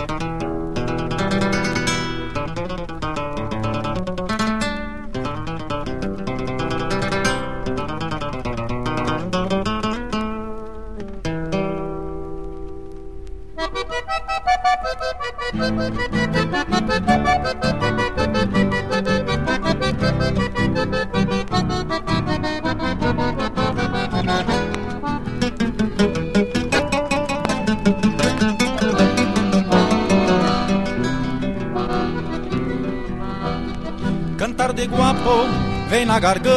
Cantar de guapo vem na garganta,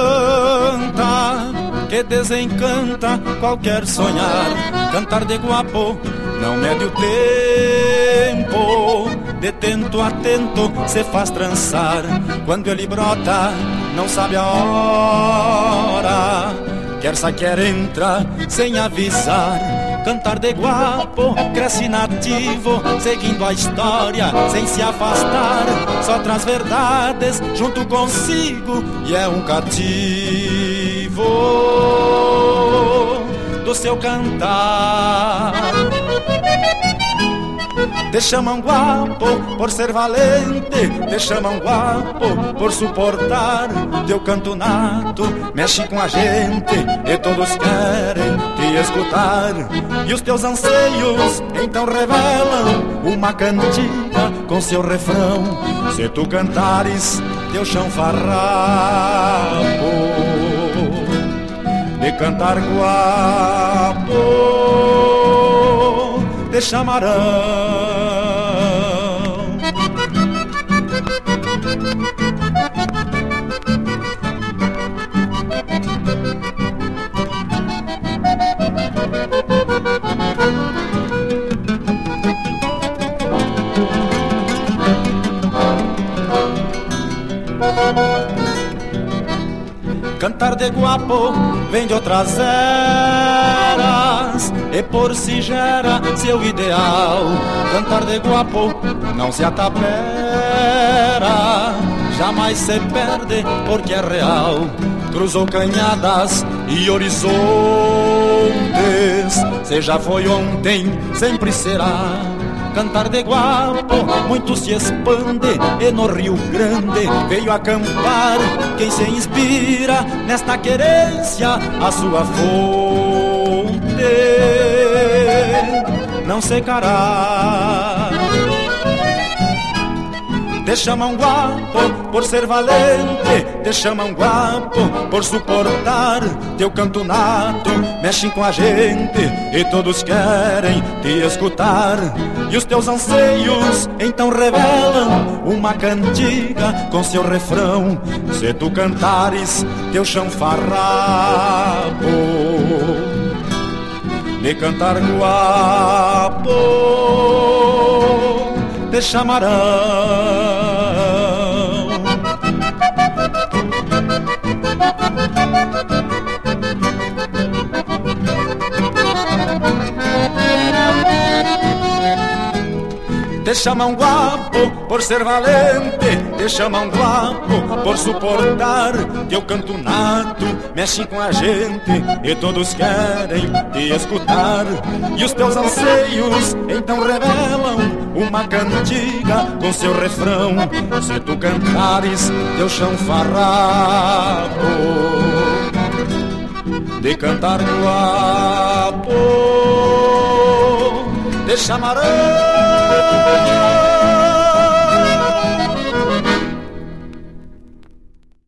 que desencanta qualquer sonhar. Cantar de guapo não mede o tempo, de tento a tento se faz trançar. Quando ele brota, não sabe a hora, quer sai, quer entra, sem avisar. Cantar de guapo cresce nativo, seguindo a história, sem se afastar. Só traz verdades junto consigo e é um cativo do seu cantar. Te chamam guapo por ser valente, te chamam guapo por suportar. Teu canto nato mexe com a gente e todos querem te escutar. E os teus anseios então revelam uma cantiga com seu refrão. Se tu cantares teu chão farrapo de cantar guapo, te chamarão. Cantar de guapo vem de outras eras e por si gera seu ideal. Cantar de guapo não se atabera, jamais se perde porque é real. Cruzou canhadas e horizontes, se já foi ontem, sempre será. Cantar de guapo muito se expande e no Rio Grande veio acampar quem se inspira nesta querência a sua fonte não secará. Te chamam guapo por ser valente, te chamam guapo por suportar. Teu canto nato mexe com a gente e todos querem te escutar. E os teus anseios então revelam uma cantiga com seu refrão. Se tu cantares teu chão farrapo de cantar guapo, te chamarão. Te chamam guapo por ser valente, te chamam guapo por suportar. Teu canto nato mexe com a gente e todos querem te escutar. E os teus anseios então revelam uma cantiga com seu refrão. Se tu cantares teu chão farrapo de cantar guapo, te chamarão.